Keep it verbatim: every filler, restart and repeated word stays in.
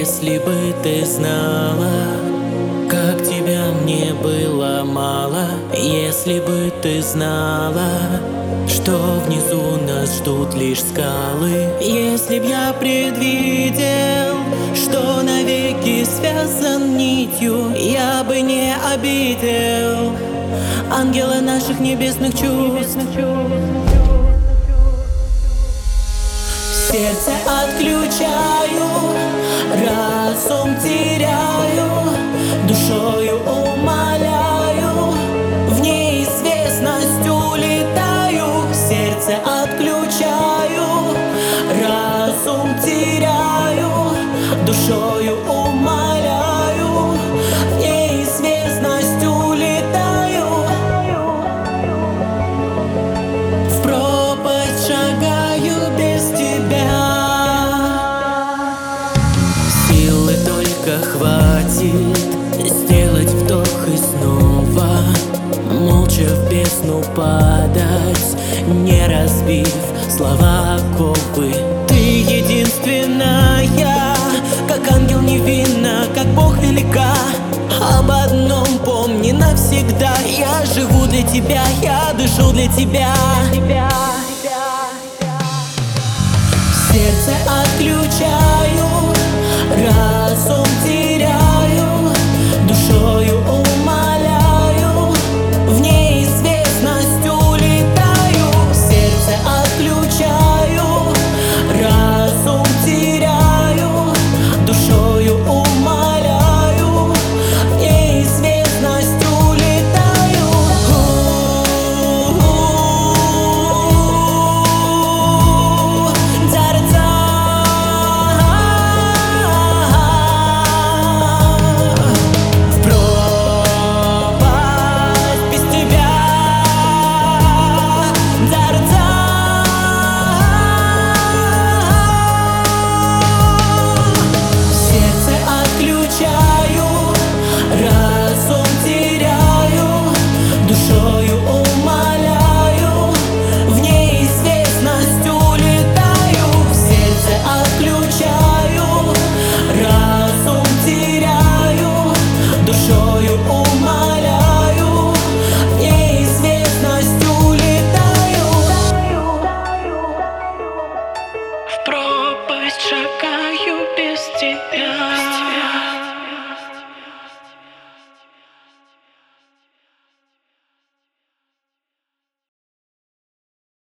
Если бы ты знала, как тебя мне было мало. Если бы ты знала, что внизу нас ждут лишь скалы. Если б я предвидел, что навеки связан нитью, я бы не обидел ангела наших небесных чувств. Сердце отключаю, разум теряю, душою умоляю, в неизвестность улетаю. Сердце отключаю, разум теряю, душою умоляю, в неизвестность улетаю. В пропасть шагаю без тебя. Силы только хватит сделать вдох и снова молча в бездну падать, не разбив слова оковы. Ты единственная, как ангел невинна, как Бог велика. Об одном помни навсегда: я живу для тебя, я дышу для тебя. Сердце отключаю, разум теряю, душою умоляю, в неизвестность улетаю. Сердце отключаю, разум теряю, душою умоляю, в неизвестность улетаю. В пропасть без тебя. Сердце отключаю, разум теряю, душою